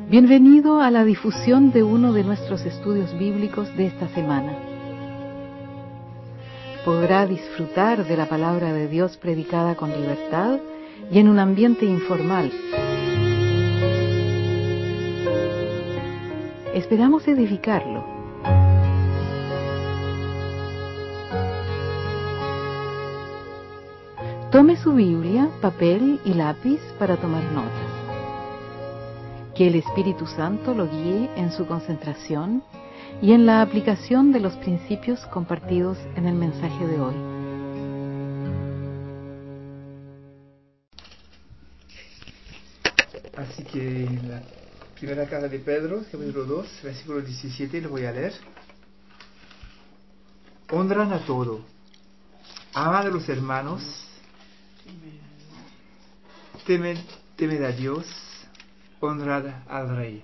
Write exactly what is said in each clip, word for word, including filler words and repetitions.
Bienvenido a la difusión de uno de nuestros estudios bíblicos de esta semana. Podrá disfrutar de la palabra de Dios predicada con libertad y en un ambiente informal. Esperamos edificarlo. Tome su Biblia, papel y lápiz para tomar notas. Que el Espíritu Santo lo guíe en su concentración y en la aplicación de los principios compartidos en el mensaje de hoy. Así que la primera carta de Pedro, capítulo dos, versículo diecisiete, lo voy a leer. Honran a todo, aman a los hermanos, temed, temed a Dios, honrad al Rey.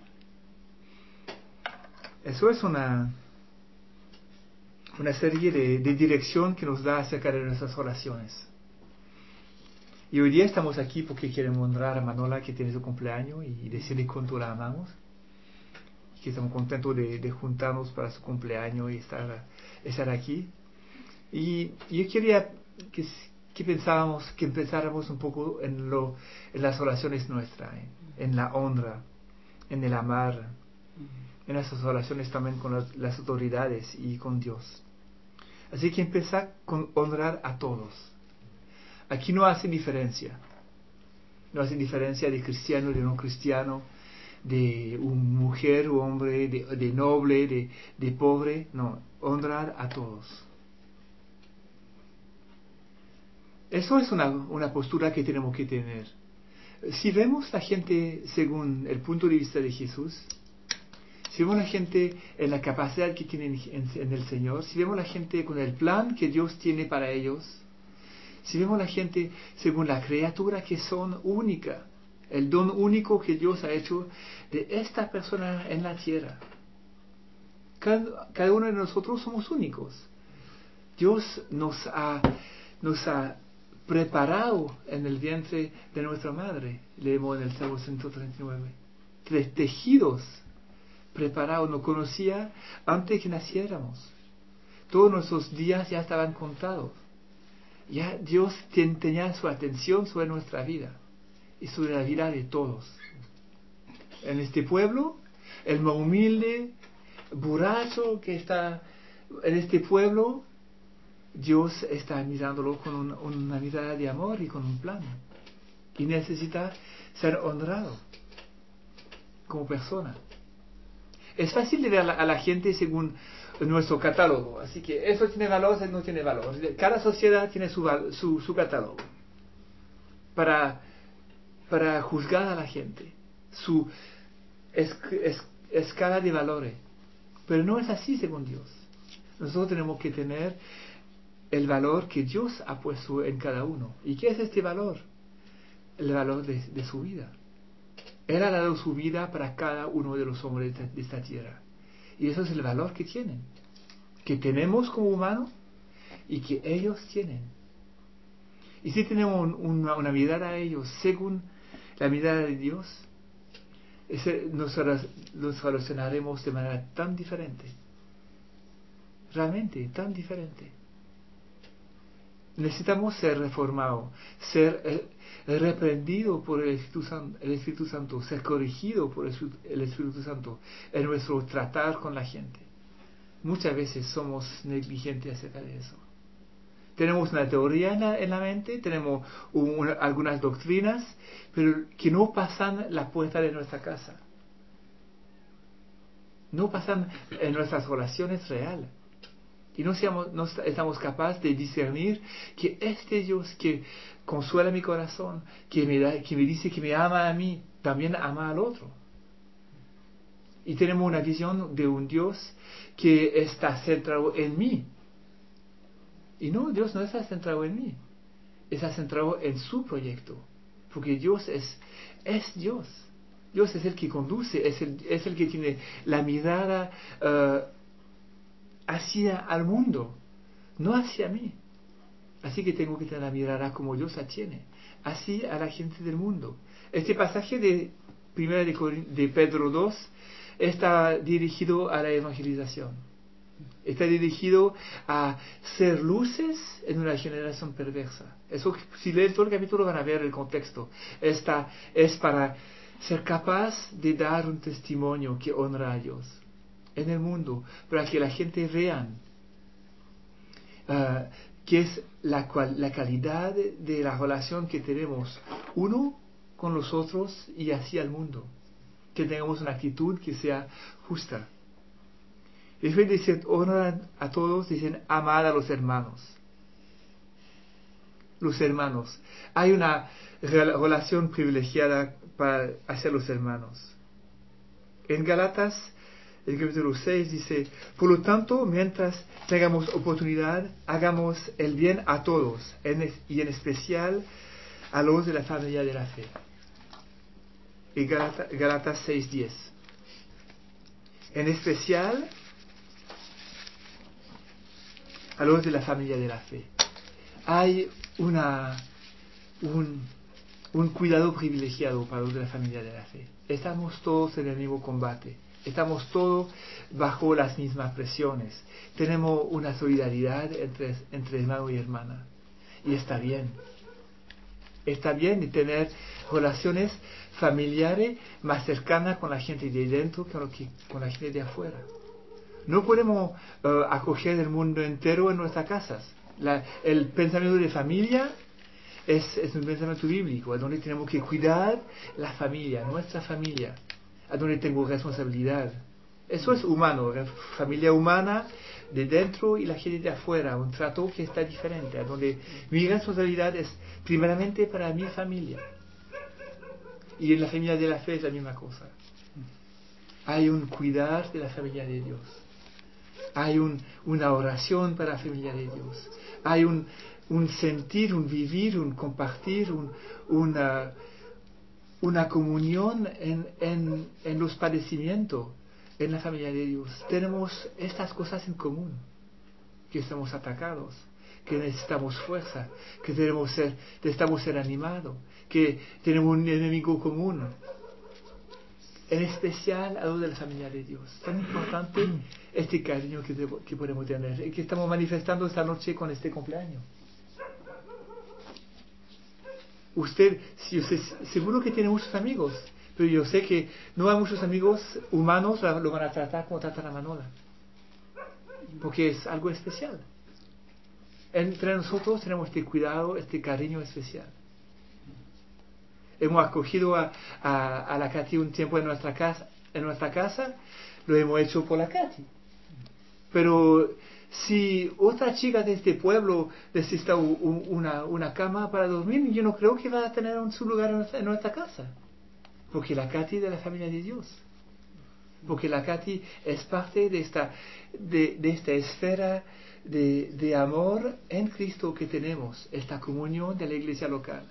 Eso es una, una serie de, de dirección que nos da acerca de nuestras oraciones. Y hoy día estamos aquí porque queremos honrar a Manola, que tiene su cumpleaños, y decirle cuánto la amamos. Y que estamos contentos de, de juntarnos para su cumpleaños y estar, estar aquí. Y yo quería que, que, pensáramos, que pensáramos un poco en, lo, en las oraciones nuestras, ¿eh? En la honra, en el amar, en nuestras oraciones también con las, las autoridades y con Dios. Así que empezar con honrar a todos. Aquí no hace diferencia. No hace diferencia de cristiano, de no cristiano, de un mujer o hombre, de, de noble, de, de pobre. No, honrar a todos. Eso es una, una postura que tenemos que tener. Si vemos la gente según el punto de vista de Jesús, si vemos la gente en la capacidad que tienen en, en el Señor, si vemos la gente con el plan que Dios tiene para ellos, si vemos la gente según la criatura que son única, el don único que Dios ha hecho de esta persona en la tierra. Cada, cada uno de nosotros somos únicos. Dios nos ha, nos ha preparado en el vientre de nuestra madre, leemos en el Salmo ciento treinta y nueve. Tres tejidos preparados, nos conocía antes que naciéramos. Todos nuestros días ya estaban contados. Ya Dios tenía su atención sobre nuestra vida y sobre la vida de todos. En este pueblo, el más humilde borracho que está en este pueblo, Dios está mirándolo con un, una mirada de amor y con un plan. Y necesita ser honrado como persona. Es fácil de ver a la, a la gente según nuestro catálogo. Así que eso tiene valor, eso no tiene valor. Cada sociedad tiene su, su, su catálogo para, para juzgar a la gente. Su es, es, escala de valores. Pero no es así según Dios. Nosotros tenemos que tener el valor que Dios ha puesto en cada uno. ¿Y qué es este valor? El valor de, de su vida. Él ha dado su vida para cada uno de los hombres de, de esta tierra. Y eso es el valor que tienen. Que tenemos como humanos y que ellos tienen. Y si tenemos un, una, una mirada a ellos según la mirada de Dios, ese, nos, nos relacionaremos de manera tan diferente. Realmente tan diferente. Necesitamos ser reformados, ser eh, reprendidos por el Espíritu, Santo, el Espíritu Santo, ser corregidos por el, el Espíritu Santo en nuestro tratar con la gente. Muchas veces somos negligentes acerca de eso. Tenemos una teoría en la, en la mente, tenemos un, algunas doctrinas, pero que no pasan la puerta de nuestra casa. No pasan en nuestras relaciones reales. Y no, seamos, no estamos capaces de discernir que este Dios que consuela mi corazón, que me, da, que me dice que me ama a mí, también ama al otro. Y tenemos una visión de un Dios que está centrado en mí. Y no, Dios no está centrado en mí. Está centrado en su proyecto. Porque Dios es, es Dios. Dios es el que conduce, es el, es el que tiene la mirada Uh, hacia al mundo, no hacia mí. Así que tengo que tener la mirada como Dios la tiene, así a la gente del mundo. Este pasaje de, primera de, de Pedro dos está dirigido a la evangelización. Está dirigido a ser luces en una generación perversa. Eso, si leen todo el capítulo van a ver el contexto. Esta es para ser capaz de dar un testimonio que honra a Dios en el mundo, para que la gente vean uh, que es la, cual, la calidad de la relación que tenemos uno con los otros y hacia el mundo. Que tengamos una actitud que sea justa. Después de decir honran a todos, dicen amad a los hermanos. Los hermanos. Hay una relación privilegiada para hacia los hermanos. En Gálatas, el capítulo seis dice, por lo tanto, mientras tengamos oportunidad, hagamos el bien a todos, en, y en especial a los de la familia de la fe. En Gálatas, Gálatas seis diez. En especial a los de la familia de la fe. Hay una, un, un cuidado privilegiado para los de la familia de la fe. Estamos todos en el mismo combate. Estamos todos bajo las mismas presiones. Tenemos una solidaridad entre, entre hermano y hermana. Y está bien. Está bien de tener relaciones familiares más cercanas con la gente de dentro que con la gente de afuera. No podemos uh, acoger el mundo entero en nuestras casas. La, el pensamiento de familia es, es un pensamiento bíblico, a donde tenemos que cuidar la familia, nuestra familia, a donde tengo responsabilidad. Eso es humano, familia humana de dentro y la gente de afuera, un trato que está diferente, a donde mi responsabilidad es primeramente para mi familia. Y en la familia de la fe es la misma cosa. Hay un cuidar de la familia de Dios. Hay un, una oración para la familia de Dios. Hay un, un sentir, un vivir, un compartir, un, una, una comunión en, en, en los padecimientos en la familia de Dios. Tenemos estas cosas en común. Que estamos atacados, que necesitamos fuerza, que debemos ser, necesitamos ser animados, que tenemos un enemigo común. En especial a los de la familia de Dios. Tan importante este cariño que, debo, que podemos tener y que estamos manifestando esta noche con este cumpleaños. Usted, si usted seguro que tiene muchos amigos, pero yo sé que no hay muchos amigos humanos lo van a tratar como tratan a Manola, porque es algo especial. Entre nosotros tenemos este cuidado, este cariño especial. Hemos acogido a, a, a la Katy un tiempo en nuestra casa, en nuestra casa, lo hemos hecho por la Katy. Pero si otra chica de este pueblo necesita un, una, una cama para dormir, yo no creo que va a tener un, su lugar en nuestra, en nuestra casa. Porque la Katy es de la familia de Dios. Porque la Katy es parte de esta, de, de esta esfera de, de amor en Cristo que tenemos, esta comunión de la iglesia local.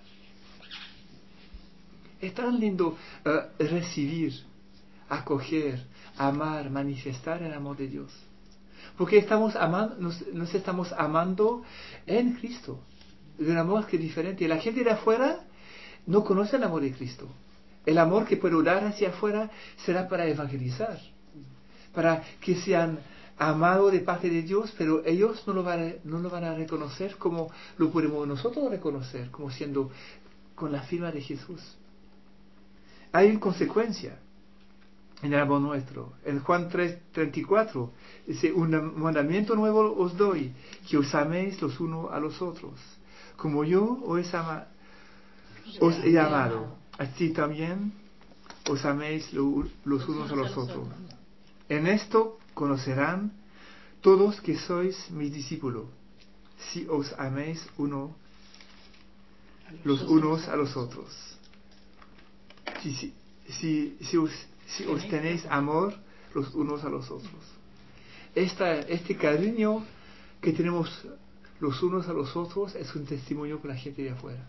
Es tan lindo uh, recibir, acoger, amar, manifestar el amor de Dios. Porque estamos amando, nos, nos estamos amando en Cristo. De un amor que es diferente. Y la gente de afuera no conoce el amor de Cristo. El amor que puedo dar hacia afuera será para evangelizar. Para que sean amados de parte de Dios, pero ellos no lo van a, no lo van a reconocer como lo podemos nosotros reconocer, como siendo con la firma de Jesús. Hay una consecuencia en el amor nuestro. En Juan tres treinta y cuatro dice, un mandamiento nuevo os doy, que os améis los unos a los otros. Como yo os, ama, os he amado, así también os améis lo, los unos a los otros. En esto conocerán todos que sois mis discípulos, si os améis uno, los unos a los otros. Si, si, si, si, os, si os tenéis amor los unos a los otros. Esta, este cariño que tenemos los unos a los otros es un testimonio para la gente de afuera.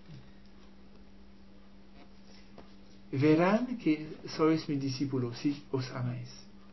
Verán que sois mis discípulos si os amáis.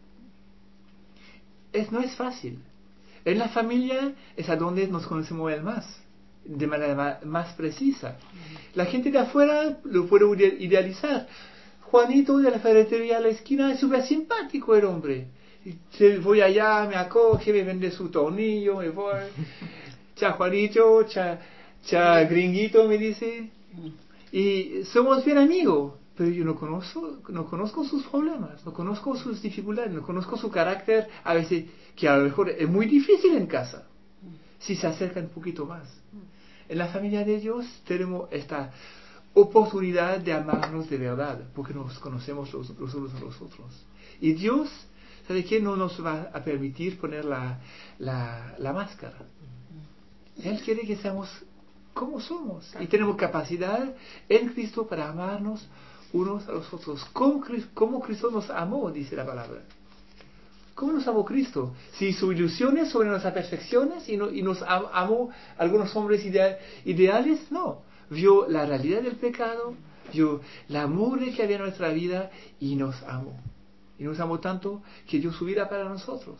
Es, no es fácil. En la familia es a donde nos conocemos el más, de manera más, más precisa. La gente de afuera lo puede idealizar. Juanito de la ferretería a la esquina es súper simpático el hombre. Y voy allá, me acoge, me vende su tornillo, me voy. Cha Juanito, cha, cha gringuito, me dice. Y somos bien amigos, pero yo no conozco, no conozco sus problemas, no conozco sus dificultades, no conozco su carácter, a veces que a lo mejor es muy difícil en casa, si se acerca un poquito más. En la familia de Dios tenemos esta oportunidad de amarnos de verdad, porque nos conocemos los, los unos a los otros. Y Dios, ¿sabe qué? No nos va a permitir poner la, la, la máscara. Él quiere que seamos como somos. Y tenemos capacidad en Cristo para amarnos unos a los otros. Como, como Cristo nos amó, dice la palabra. ¿Cómo nos amó Cristo? Si su ilusión es sobre nuestras perfecciones y, no, y nos am, amó algunos hombres idea, ideales, no. Vio la realidad del pecado, vio la mugre que había en nuestra vida y nos amó. Y nos amó tanto que dio su vida para nosotros.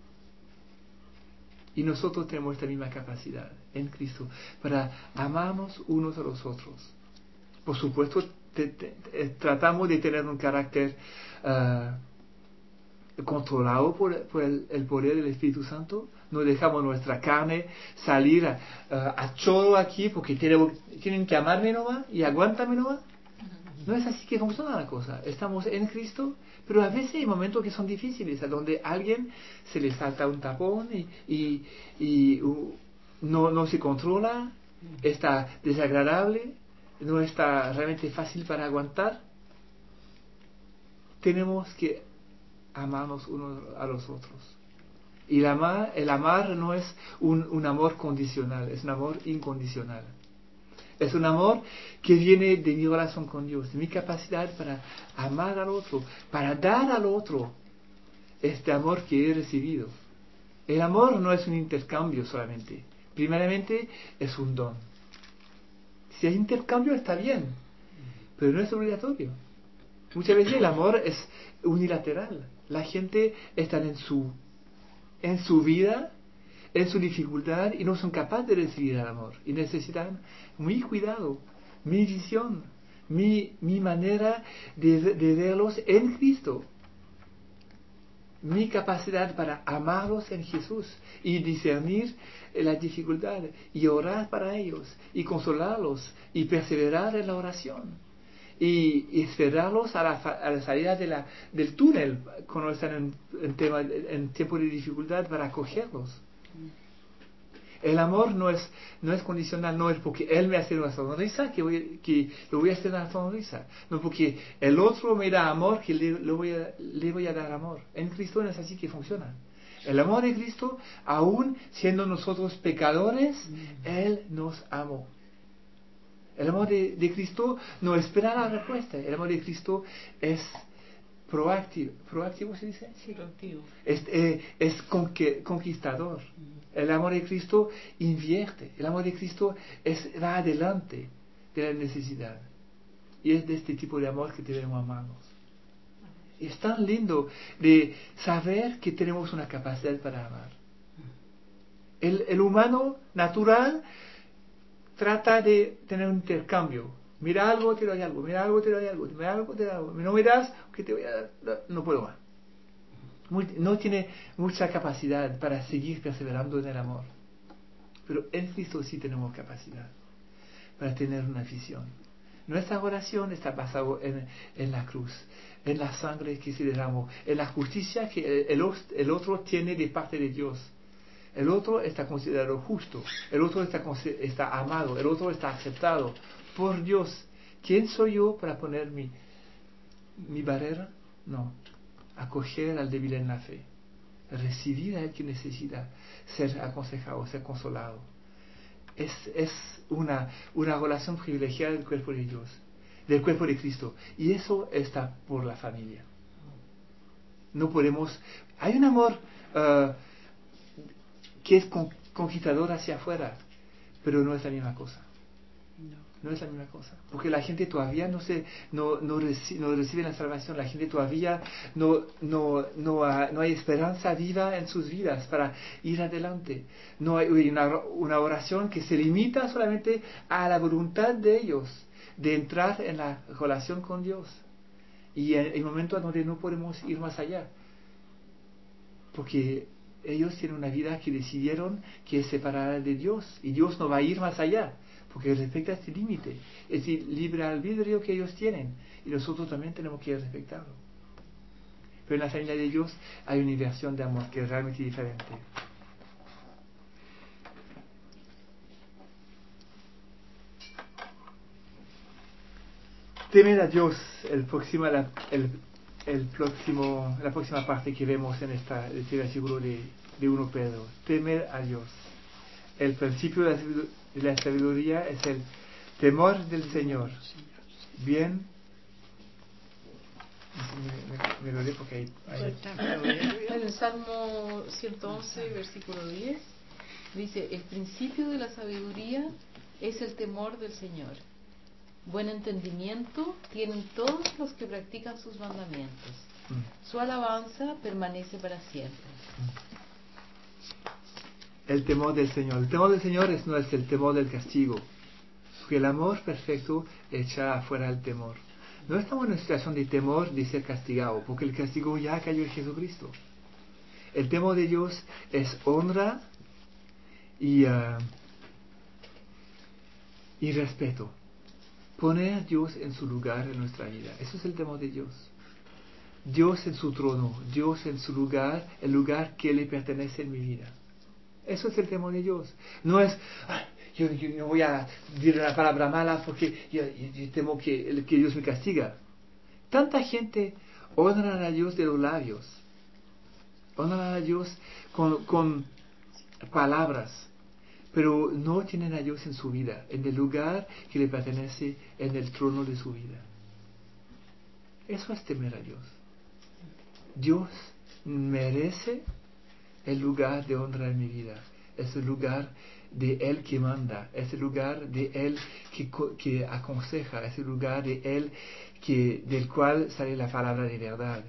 Y nosotros tenemos esta misma capacidad en Cristo para amarnos unos a los otros. Por supuesto, te, te, te, tratamos de tener un carácter uh, controlado por, por el, el poder del Espíritu Santo. No dejamos nuestra carne salir a, uh, a chorro aquí porque tenemos, tienen que amarme nomás y aguántame nomás. No es así que funciona la cosa. Estamos en Cristo, pero a veces hay momentos que son difíciles, a donde a alguien se le salta un tapón y, y, y uh, no, no se controla, está desagradable, no está realmente fácil para aguantar. Tenemos que amarnos unos a los otros. Y el amar, el amar no es un, un amor condicional, es un amor incondicional. Es un amor que viene de mi relación con Dios, de mi capacidad para amar al otro, para dar al otro este amor que he recibido. El amor no es un intercambio solamente, primeramente es un don. Si hay intercambio está bien, pero no es obligatorio. Muchas veces el amor es unilateral. La gente está en su, en su vida, en su dificultad y no son capaces de recibir el amor y necesitan mi cuidado, mi visión, mi, mi manera de, de verlos en Cristo, mi capacidad para amarlos en Jesús y discernir las dificultades y orar para ellos y consolarlos y perseverar en la oración y, y esperarlos a la, a la salida de la, del túnel cuando están en, en, tema, en tiempo de dificultad para acogerlos. El amor no es, no es condicional, no es porque él me hace una sonrisa que, voy, que le voy a hacer una sonrisa. No porque el otro me da amor que le, le, voy a, le voy a dar amor. En Cristo no es así que funciona. El amor de Cristo, aún siendo nosotros pecadores, Él nos amó. El amor de, de Cristo no espera la respuesta. El amor de Cristo es proactivo. ¿Proactivo se dice? Sí, proactivo. Es, eh, es conque, conquistador. El amor de Cristo invierte. El amor de Cristo es, va adelante de la necesidad. Y es de este tipo de amor que debemos amarnos. Y es tan lindo de saber que tenemos una capacidad para amar. El, el humano natural trata de tener un intercambio. Mira algo, te doy algo. Mira algo, te doy algo. Mira algo, te doy algo. No me das, que te voy a dar. No, no puedo más. Muy, no tiene mucha capacidad para seguir perseverando en el amor. Pero en Cristo sí tenemos capacidad para tener una visión. Nuestra oración está basada en, en la cruz, en la sangre que se derramó, en la justicia que el, el otro tiene de parte de Dios. El otro está considerado justo, el otro está, está amado, el otro está aceptado por Dios. ¿Quién soy yo para poner mi, mi barrera? No. Acoger al débil en la fe, recibir a el que necesita ser aconsejado, ser consolado. Es, es una, una relación privilegiada del cuerpo de Dios, del cuerpo de Cristo, y eso está por la familia. No podemos, hay un amor uh, que es con, conquistador hacia afuera, pero no es la misma cosa. No. No es la misma cosa, porque la gente todavía no se no, no, reci, no recibe la salvación, la gente todavía no, no, no, ha, no hay esperanza viva en sus vidas para ir adelante. No hay una, una oración que se limita solamente a la voluntad de ellos de entrar en la relación con Dios. Y hay momentos donde no podemos ir más allá, porque ellos tienen una vida que decidieron que es separada de Dios, y Dios no va a ir más allá, porque respeta este límite, es el libre albedrío que ellos tienen, y nosotros también tenemos que respetarlo. Pero en la familia de Dios hay una inversión de amor que es realmente diferente. Temer a Dios, el próximo, la, el, el próximo, la próxima parte que vemos en esta, este versículo de, de primero Pedro. Temer a Dios. El principio de la, de la sabiduría es el temor del Señor. Bien. Me, me, me lo leo porque hay, hay... En el Salmo ciento once, versículo diez, dice: el principio de la sabiduría es el temor del Señor. Buen entendimiento tienen todos los que practican sus mandamientos. Mm. Su alabanza permanece para siempre. El temor del Señor. El temor del Señor es, no es el temor del castigo, porque el amor perfecto echa afuera el temor. No estamos en una situación de temor de ser castigado, porque el castigo ya cayó en Jesucristo. El temor de Dios es honra y, uh, y respeto. Poner a Dios en su lugar en nuestra vida. Eso es el temor de Dios. Dios en su trono, Dios en su lugar, el lugar que le pertenece en mi vida. Eso es el temor de Dios. No es, ay, yo, yo no voy a decir la palabra mala porque yo, yo, yo temo que, que Dios me castiga. Tanta gente honra a Dios de los labios. Honra a Dios con, con palabras, pero no tienen a Dios en su vida, en el lugar que le pertenece, en el trono de su vida. Eso es temer a Dios. Dios merece el lugar de honra en mi vida. Es el lugar de Él que manda, es el lugar de Él que, que aconseja, es el lugar de Él que, del cual sale la palabra de verdad.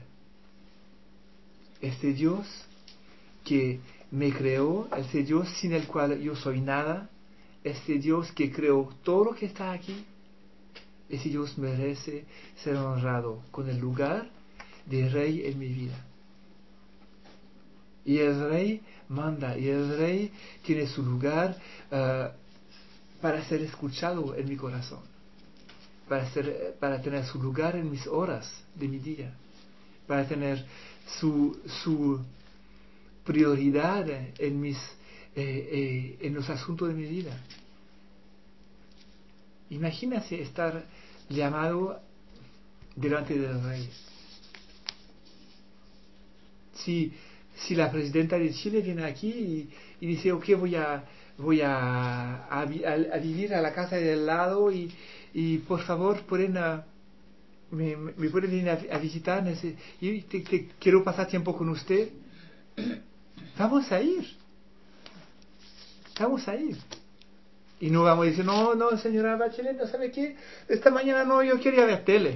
Este Dios que me creó, ese Dios sin el cual yo soy nada, este Dios que creó todo lo que está aquí, ese Dios merece ser honrado con el lugar de rey en mi vida. Y el rey manda, y el rey tiene su lugar uh, para ser escuchado en mi corazón, para, ser, para tener su lugar en mis horas de mi día, para tener su, su prioridad en, mis, eh, eh, en los asuntos de mi vida. Imagínate estar llamado delante del rey. Si, si la presidenta de Chile viene aquí y, y dice, ok, voy a voy a, a, a, a vivir a la casa del lado y, y por favor pueden a, me, me pueden venir a, a visitar y te, te, quiero pasar tiempo con usted. Vamos a ir. Vamos a ir. Y no vamos a decir, no, no, señora Bachelet, ¿no sabe qué? Esta mañana no, yo quería ver tele.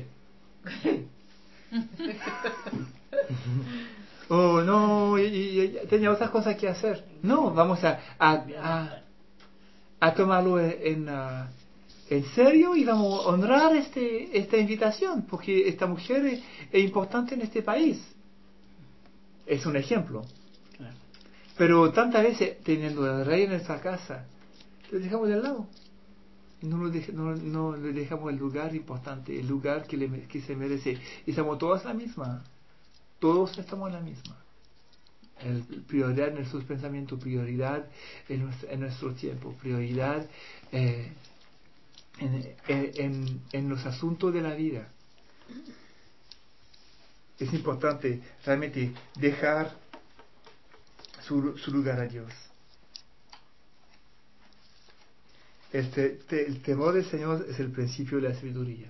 Oh, no, y, y, y tenía otras cosas que hacer. No, vamos a, a, a, a tomarlo en, uh, en serio y vamos a honrar este, esta invitación, porque esta mujer es, es importante en este país. Es un ejemplo. Pero tantas veces, teniendo al rey en nuestra casa, lo dejamos de lado. No, lo dej- no, no le dejamos el lugar importante, el lugar que, le, que se merece. Y estamos todos la misma. Todos estamos en la misma. El, prioridad en nuestros pensamientos, prioridad en nuestro, en nuestro tiempo, prioridad eh, en, en, en los asuntos de la vida. Es importante realmente dejar su, su lugar a Dios. Este, te, el temor del Señor es el principio de la sabiduría.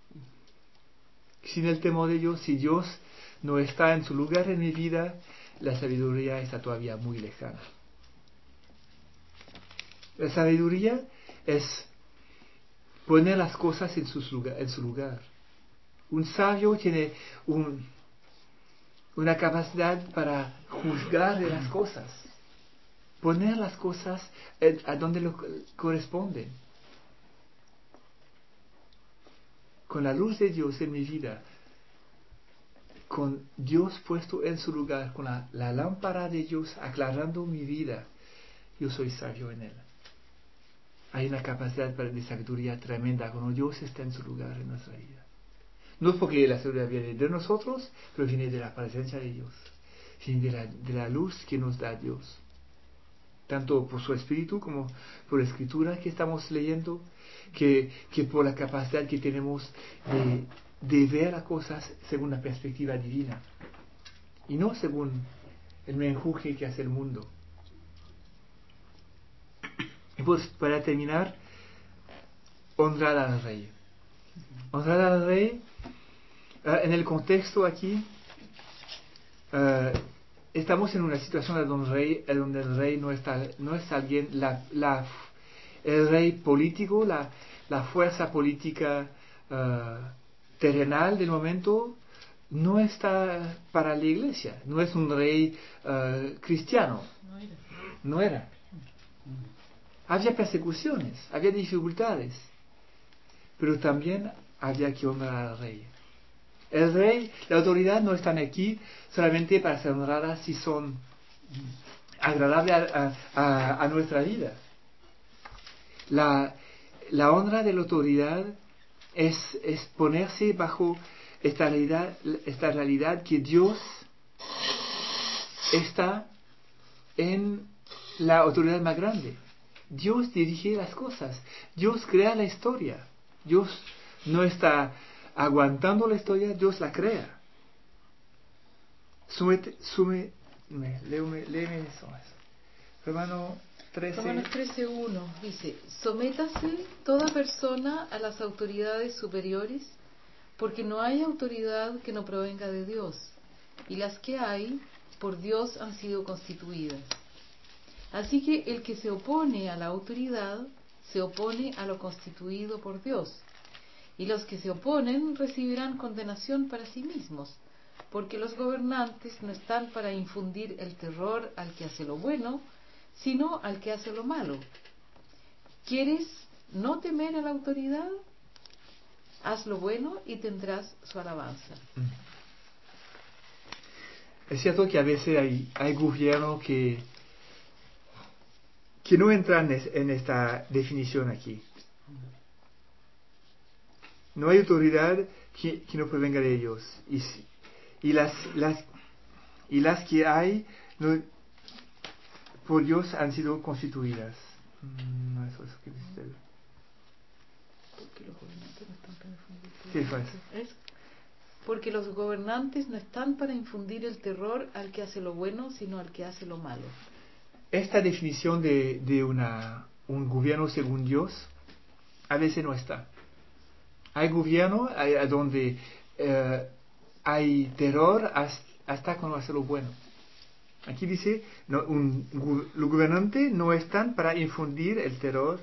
Sin el temor de Dios, si Dios no está en su lugar en mi vida, la sabiduría está todavía muy lejana. La sabiduría es poner las cosas en, sus lugar, en su lugar. Un sabio tiene un, una capacidad para juzgar de las cosas, poner las cosas en, a donde lo corresponden. Con la luz de Dios en mi vida, con Dios puesto en su lugar, con la, la lámpara de Dios aclarando mi vida, yo soy sabio en Él. Hay una capacidad de sabiduría tremenda cuando Dios está en su lugar en nuestra vida. No es porque la sabiduría viene de nosotros, pero viene de la presencia de Dios. Viene de la, de la luz que nos da Dios. Tanto por su Espíritu como por la Escritura que estamos leyendo, que, que por la capacidad que tenemos de, de ver las cosas según la perspectiva divina. Y no según el menjurje que hace el mundo. Y pues para terminar, honrar al rey. Honrar al rey, uh, en el contexto aquí, uh, estamos en una situación donde el rey, donde el rey no, está, no es alguien, la, la, el rey político, la, la fuerza política uh, terrenal del momento, no está para la iglesia, no es un rey uh, cristiano, no era. no era. Había persecuciones, había dificultades, pero también había que honrar al rey. El rey, la autoridad no están aquí solamente para ser honradas si son agradables a, a, a nuestra vida. La, la honra de la autoridad es, es ponerse bajo esta realidad, esta realidad que Dios está en la autoridad más grande. Dios dirige las cosas, Dios crea la historia, Dios no está aguantando la historia, Dios la crea. Sumete, sume, me, léeme, léeme eso. Romano trece. Romanos trece uno dice: sométase toda persona a las autoridades superiores, porque no hay autoridad que no provenga de Dios, y las que hay, por Dios han sido constituidas. Así que el que se opone a la autoridad, se opone a lo constituido por Dios. Y los que se oponen recibirán condenación para sí mismos, porque los gobernantes no están para infundir el terror al que hace lo bueno, sino al que hace lo malo. ¿Quieres no temer a la autoridad? Haz lo bueno y tendrás su alabanza. Es cierto que a veces hay, hay gobiernos que que no entran en esta definición aquí. No hay autoridad que, que no provenga de ellos. Y, y, las, las, y las que hay, no, por Dios han sido constituidas. No, eso es que dice. Porque los gobernantes no están para infundir ¿Qué fue? Es porque los gobernantes no están para infundir el terror al que hace lo bueno, sino al que hace lo malo. Esta definición de, de una, un gobierno según Dios a veces no está. Hay gobierno hay, donde eh, hay terror hasta, hasta cuando hace lo bueno. Aquí dice, no, un, los gobernantes no están para infundir el terror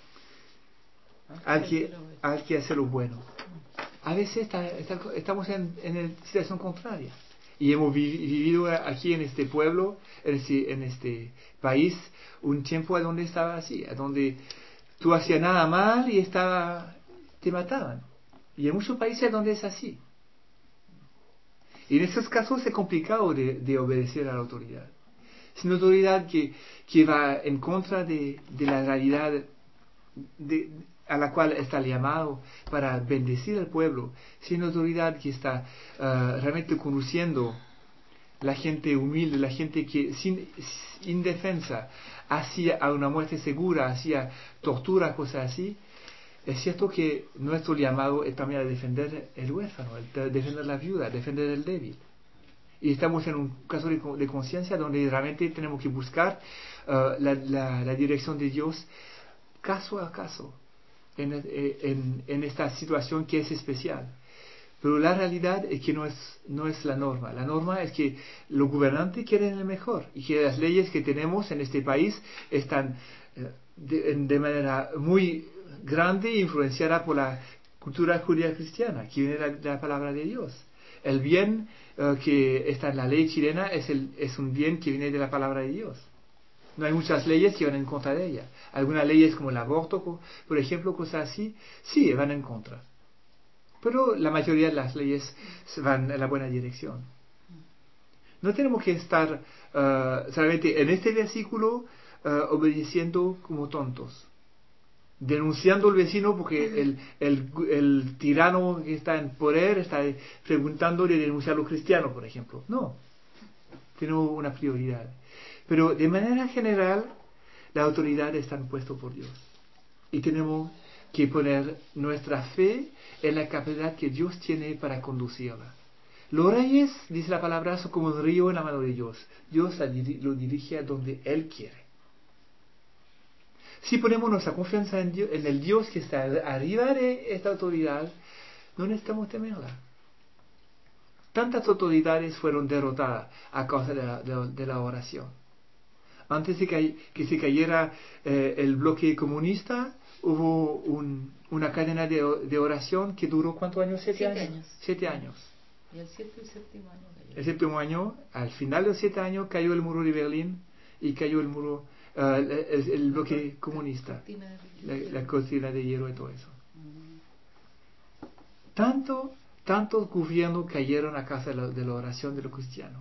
al que, al que hace lo bueno. A veces está, está, estamos en, en una situación contraria. Y hemos vi, vivido aquí en este pueblo, en este, en este país, un tiempo donde estaba así, donde tú hacías nada mal y estaba, te mataban. Y hay muchos países donde es así. Y en esos casos es complicado de, de obedecer a la autoridad. Es una autoridad que, que va en contra de, de la realidad de, a la cual está llamado para bendecir al pueblo. Es una autoridad que está uh, realmente conduciendo la gente humilde, la gente que sin indefensa hacia a una muerte segura, hacia tortura, cosas así. Es cierto que nuestro llamado es también a defender el huérfano, a defender la viuda, a defender el débil. Y estamos en un caso de, de conciencia donde realmente tenemos que buscar uh, la, la, la dirección de Dios caso a caso en, en, en esta situación que es especial. Pero la realidad es que no es, no es la norma. La norma es que los gobernantes quieren el mejor y que las leyes que tenemos en este país están uh, de, de manera muy grande influenciada por la cultura judía cristiana, que viene de la, la palabra de Dios. El bien uh, que está en la ley chilena es, el, es un bien que viene de la palabra de Dios. No hay muchas leyes que van en contra de ella. Algunas leyes como el aborto, por ejemplo, cosas así, sí, van en contra. Pero la mayoría de las leyes van en la buena dirección. No tenemos que estar uh, solamente en este versículo uh, obedeciendo como tontos, denunciando al vecino porque el, el, el tirano que está en poder está preguntándole de denunciar a los cristianos, por ejemplo. No, tenemos una prioridad. Pero de manera general, la autoridad está puesta por Dios. Y tenemos que poner nuestra fe en la capacidad que Dios tiene para conducirla. Los reyes, dice la palabra, son como un río en la mano de Dios. Dios lo dirige a donde Él quiere. Si ponemos nuestra confianza en, Dios, en el Dios que está arriba de esta autoridad, no necesitamos temerla. Tantas autoridades fueron derrotadas a causa de la, de, de la oración. Antes de que, que se cayera eh, el bloque comunista, hubo un, una cadena de, de oración que duró ¿cuántos años? ¿Siete, siete años? años. Siete años. Y el siete y séptimo año cayó. El séptimo año, al final de los siete años, cayó el muro de Berlín y cayó el muro, uh, el, el, el bloque comunista, la, la cortina de hierro y todo eso. Tanto, tantos gobiernos cayeron a causa de la, de la oración de los cristianos.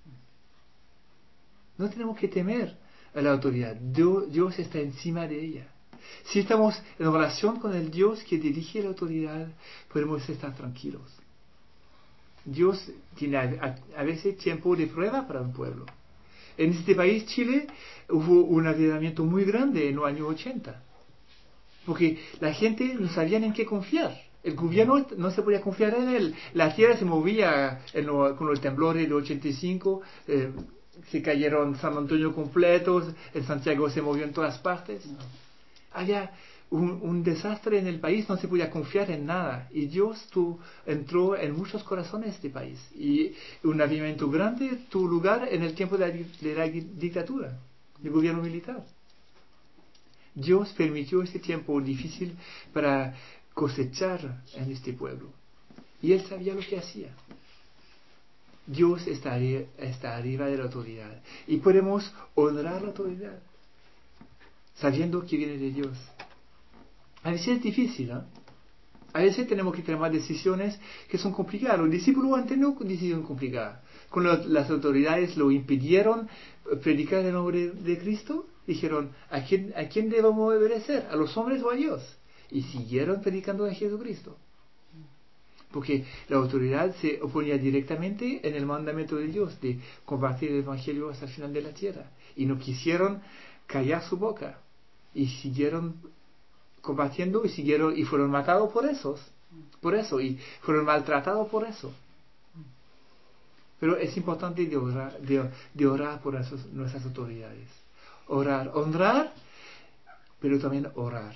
No tenemos que temer a la autoridad. Dios, Dios está encima de ella. Si estamos en relación con el Dios que dirige la autoridad, podemos estar tranquilos. Dios tiene a, a, a veces tiempo de prueba para un pueblo. En este país, Chile, hubo un avivamiento muy grande en los años ochenta. Porque la gente no sabía en qué confiar. El gobierno no se podía confiar en él. La tierra se movía en lo, con los temblores de ochenta y cinco. Eh, se cayeron San Antonio completos. En Santiago se movió en todas partes. Había un, un desastre en el país. No se podía confiar en nada. Y Dios tu, entró en muchos corazones de este país. Y un avivamiento grande tuvo lugar en el tiempo de la, de la dictadura, del gobierno militar. Dios permitió este tiempo difícil para cosechar en este pueblo. Y Él sabía lo que hacía. Dios está, está arriba de la autoridad. Y podemos honrar la autoridad, sabiendo que viene de Dios. A veces es difícil, ¿no? A veces tenemos que tomar decisiones que son complicadas. Los discípulos han tenido decisiones complicadas. Cuando las autoridades lo impidieron predicar el nombre de, de Cristo, dijeron, ¿a quién, ¿a quién debemos obedecer? ¿A los hombres o a Dios? Y siguieron predicando a Jesucristo. Porque la autoridad se oponía directamente en el mandamiento de Dios de compartir el Evangelio hasta el final de la tierra. Y no quisieron callar su boca. Y siguieron combatiendo y siguieron y fueron matados por esos. Por eso. Y fueron maltratados por eso. Pero es importante de orar, de, de orar por esos, nuestras autoridades. Orar, honrar, pero también orar.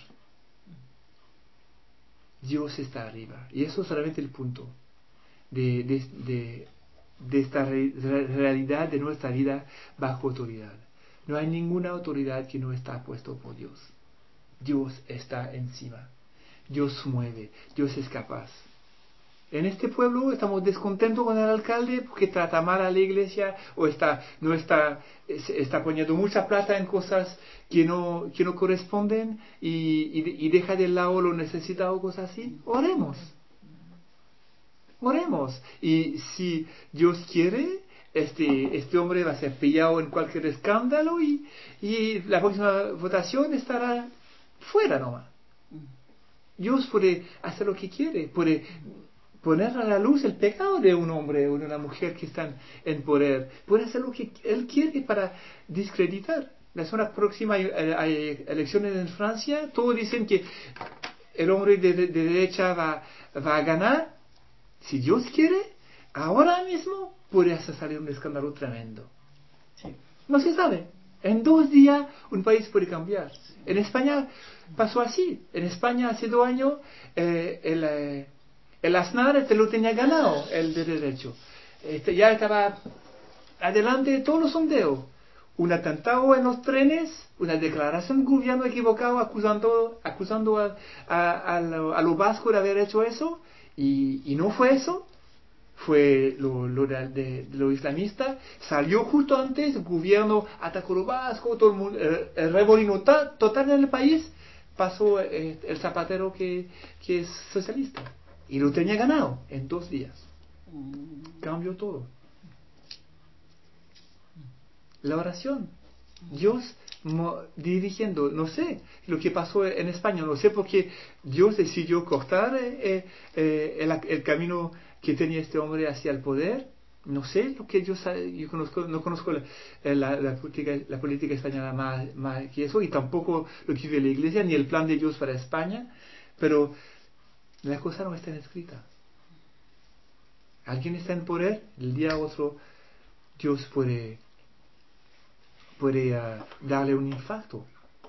Dios está arriba. Y eso es solamente el punto de, de, de, de esta re, realidad de nuestra vida bajo autoridad. No hay ninguna autoridad que no está puesto por Dios. Dios está encima. Dios mueve. Dios es capaz. En este pueblo estamos descontentos con el alcalde porque trata mal a la iglesia o está, no está, está poniendo mucha plata en cosas que no, que no corresponden y, y, y deja de lado lo necesitado o cosas así. Oremos. Oremos. Y si Dios quiere, este, este hombre va a ser pillado en cualquier escándalo y, y la próxima votación estará fuera nomás. Dios puede hacer lo que quiere, puede poner a la luz el pecado de un hombre o de una mujer que están en poder. Puede hacer lo que Él quiere para discreditar. La semana próxima hay, hay elecciones en Francia. Todos dicen que el hombre de, de, de derecha va, va a ganar. Si Dios quiere, ahora mismo puede hacer salir un escándalo tremendo. Sí. No se sabe. En dos días un país puede cambiar. En España pasó así. En España hace dos años eh, el... Eh, El Aznar este lo tenía ganado, el de derecho. Este ya estaba adelante de todos los sondeos. Un atentado en los trenes, una declaración del gobierno equivocado acusando, acusando a, a, a, lo, a lo vasco de haber hecho eso. Y, y no fue eso. Fue lo, lo, de, de, de lo islamista. Salió justo antes, el gobierno atacó a lo vasco, todo el, mundo, el, el revolino total en el país. Pasó eh, el Zapatero que, que es socialista. Y lo tenía ganado en dos días. Cambió todo. La oración. Dios mo- dirigiendo, no sé lo que pasó en España, no sé por qué Dios decidió cortar eh, eh, el, el camino que tenía este hombre hacia el poder. No sé lo que Dios sabe. Yo conozco, no conozco la, la, la, política, la política española más, más que eso, y tampoco lo que vive la iglesia, ni el plan de Dios para España, pero la cosa no está escrita. Alguien está en poder, el día otro Dios puede puede uh, darle un infarto.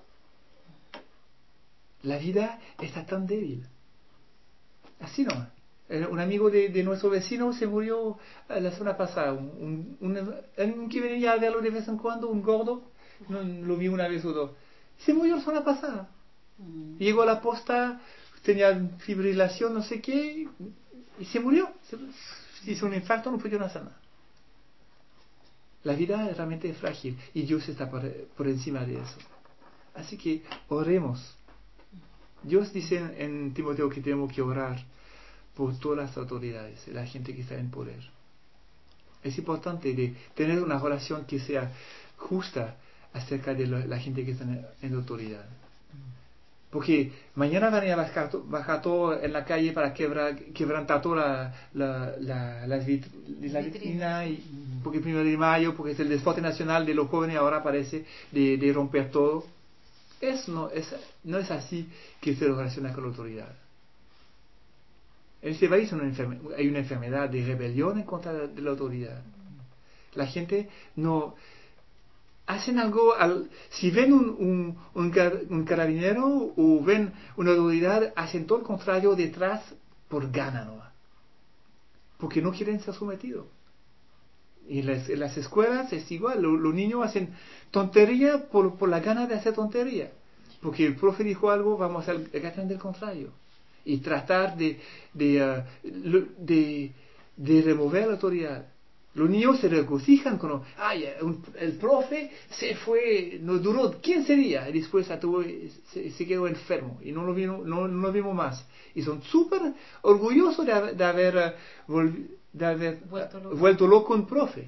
La vida está tan débil. Así no. Un amigo de, de nuestro vecino se murió la semana pasada. Un, un, un que venía a verlo de vez en cuando, un gordo, no, lo vi una vez o dos. Se murió la semana pasada. Mm. Llegó a la posta, tenía fibrilación, no sé qué, y se murió. Se hizo un infarto, no pudo hacer nada. La vida es realmente frágil y Dios está por, por encima de eso. Así que oremos. Dios dice en, en Timoteo que tenemos que orar por todas las autoridades, la gente que está en poder. Es importante de tener una relación que sea justa acerca de la, la gente que está en, en autoridad. Porque mañana van a ir a bajar, bajar todo en la calle para quebrar, quebrantar toda la, la, la, la, vit, la vitrina, y, porque el primero de mayo, porque es el despote nacional de los jóvenes, ahora parece de, de romper todo. Eso no es, no es así que se relaciona con la autoridad. En este país hay una, enferme, hay una enfermedad de rebelión en contra de la autoridad. La gente no... hacen algo, al, si ven un, un, un, car, un carabinero o ven una autoridad, hacen todo el contrario detrás por gana, ¿no? Porque no quieren ser sometidos. Y en las, en las escuelas es igual, los, los niños hacen tontería por, por la gana de hacer tontería. Porque el profe dijo algo, vamos a hacer del contrario. Y tratar de, de, uh, de, de remover la autoridad. Los niños se regocijan con, ay, un, el profe se fue, no duró quince días y después tuvo, se, se quedó enfermo y no lo vimos, no, no lo vimos más. Y son súper orgullosos de, de haber, de haber vuelto loco. vuelto loco un profe.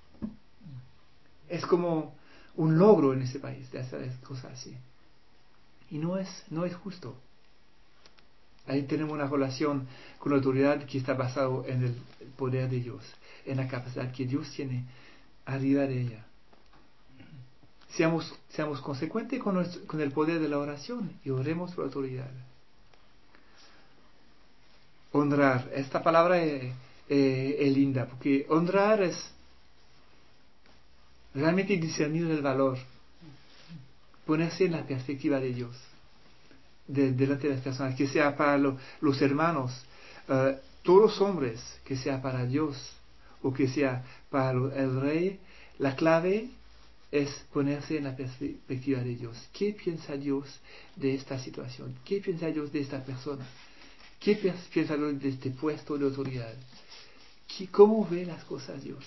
Es como un logro en ese país de hacer cosas así. Y no es, no es justo. Ahí tenemos una relación con la autoridad que está basada en el poder de Dios, en la capacidad que Dios tiene arriba de ella. Seamos, seamos consecuentes con, nuestro, con el poder de la oración y oremos por la autoridad. Honrar. Esta palabra es, es, es linda, porque honrar es realmente discernir el valor, ponerse en la perspectiva de Dios. De, delante de las personas, que sea para lo, los hermanos, uh, todos los hombres, que sea para Dios o que sea para lo, el rey, la clave es ponerse en la perspectiva de Dios. ¿Qué piensa Dios de esta situación? ¿Qué piensa Dios de esta persona? ¿Qué piensa Dios de este puesto de autoridad? ¿Qué, ¿Cómo ve las cosas Dios?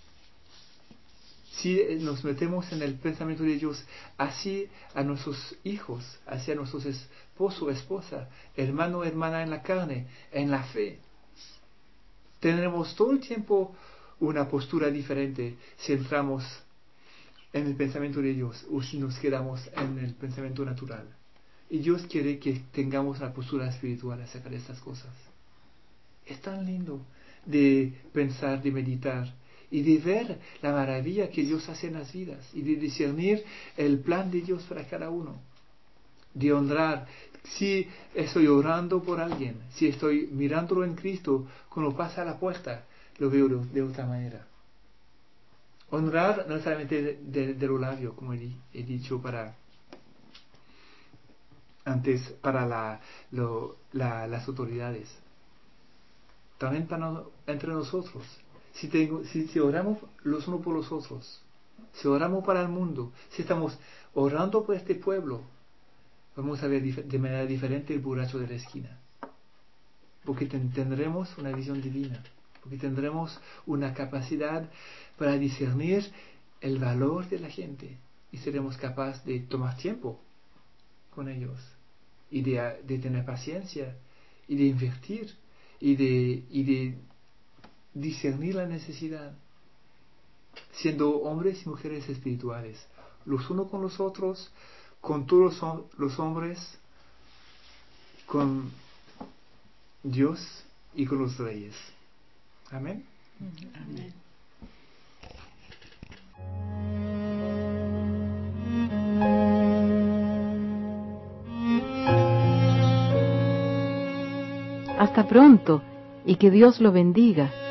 Si nos metemos en el pensamiento de Dios, así a nuestros hijos, así a nuestros esposo, esposa, hermano, hermana en la carne, en la fe, tendremos todo el tiempo una postura diferente si entramos en el pensamiento de Dios o si nos quedamos en el pensamiento natural. Y Dios quiere que tengamos una postura espiritual acerca de estas cosas. Es tan lindo de pensar, de meditar y de ver la maravilla que Dios hace en las vidas y de discernir el plan de Dios para cada uno, de honrar. Si estoy orando por alguien, si estoy mirándolo en Cristo, cuando pasa a la puerta lo veo de, de otra manera. Honrar no solamente de, de, de los labios, como he, he dicho para antes, para la, lo, la, las autoridades, también para, entre nosotros. Si, tengo, si, si oramos los unos por los otros, si oramos para el mundo, si estamos orando por este pueblo, vamos a ver de manera diferente el borracho de la esquina. Porque ten, tendremos una visión divina, porque tendremos una capacidad para discernir el valor de la gente y seremos capaces de tomar tiempo con ellos y de, de tener paciencia y de invertir y de, y de discernir la necesidad, siendo hombres y mujeres espirituales, los unos con los otros, con todos los hombres, con Dios y con los reyes. Amén. Amén. Hasta pronto y que Dios lo bendiga.